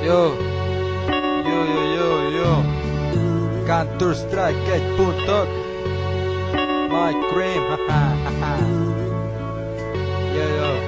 Jó, jó. Counter Strike 1.5 Mike Cream, haha. Yo.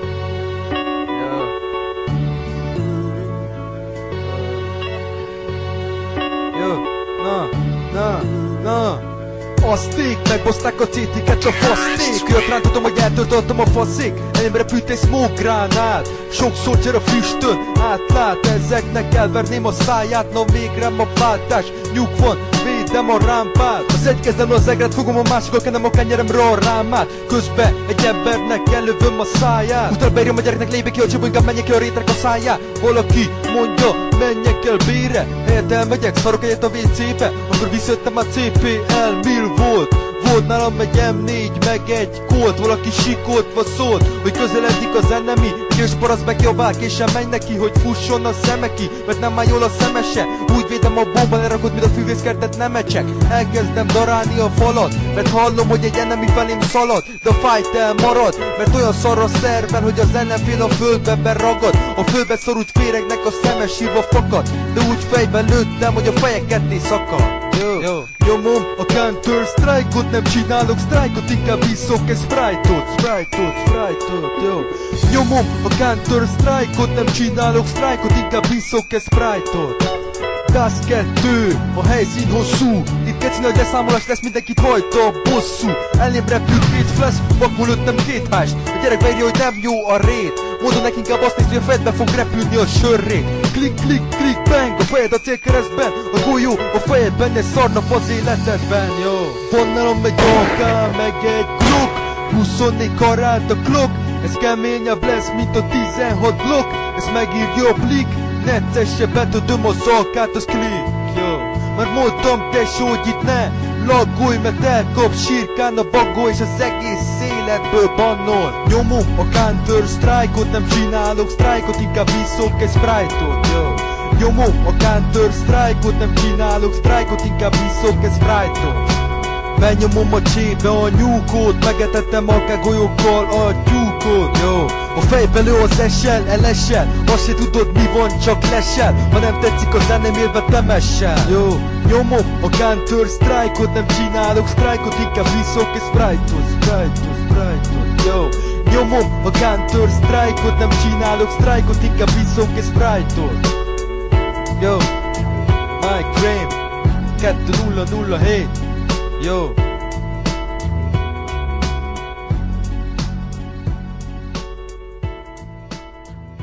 Na. A steak, megbozták a cétiket, a faszték. Jött rám, tudom, hogy eltöltöttem a faszék. Elémre repült egy smoke gránát. Sokszor csér a füstöt, átlát. Ezeknek elverném a száját. Na végre ma váltás, nyug van, védem a rámpát. Az egy kezem az egret, fogom a másikkal, kenem a kenyeremre a rámát. Közben egy embernek elővöm a száját. Utána beírjam a gyereknek, lépj ki a csapó, inkább menjek ki a rétrek a száját. Valaki mondja, menjek el B-re. Helyett elmegyek, szarok egyet a WC-be. Akkor visszajöttem a CPL, mil volt? Volt nálam egy M4, meg egy Colt. Valaki sikoltva szólt, hogy közeledik az enemy. Kés paraszt megjobbál, késem menj neki, hogy fusson a szeme ki, mert nem áll jól a szemese. Úgy védem a bomba, lerakod, mint a fűvészkertet nem ecsek. Elkezdem darálni a falat, mert hallom, hogy egy enemy felém szalad. De a fight elmarad, mert olyan szar a szerven, hogy az ellenfél a földbe beragad. A földbe szorult féregnek a szeme sírva fakad, de úgy fejben lőttem, hogy a feje ketté szakad. Nyomom a Counter Strike-ot, nem csinálok strike-ot, inkább iszok egy Sprite-ot, jó. Nyomom a Counter Strike-ot, nem csinálok strike-ot, inkább iszok egy Sprite-ot. Gáz 2, a helyszín hosszú. Itt keci nagy leszámolás lesz, mindenkit hajta a bosszú. Elém repült 2 flash, vakból lőttem 2 hást. A gyerek beírja, hogy nem jó a rét. Mondom neki, inkább azt néz, hogy a fejedbe fog repülni a sörrét. Klik, bang, a fejed a célkeresztben. A golyó a fejedben, egy szarnap az életedben, jó. Van nálam egy AK, meg egy Glock, 24 karat a clock. Ez keményebb lesz, mint a 16 Glock. Ez megírja a blik, neccesse, betudom az alkát, az klik, jó. Már mondtam, tesó, hogy itt ne laggolj, mert elkap sírkán a bagoly, és az egész életből bannol. Nyomom a Counter Strike-ot, nem csinálok strike-ot, inkább iszok egy Sprite-ot, jó. Nyomom a Counter Strike-ot, nem csinálok strike-ot, inkább iszok egy Sprite-ot. Benyomom a csébe a nyúkot, megetettem a golyókkal a tyúkot, jó. A fejbe lő az esel, azt se tudod mi van, csak lesel. Ha nem tetszik a zenem, élve temessel, jó. Nyomom a Counter Strike-ot, nem csinálok strike-ot, inkább iszok egy Sprite-ot, jó. Nyomom a Counter Strike-ot, nem csinálok strike-ot, inkább iszok egy Sprite-ot. Yo, Mike Cream 2007. Yo.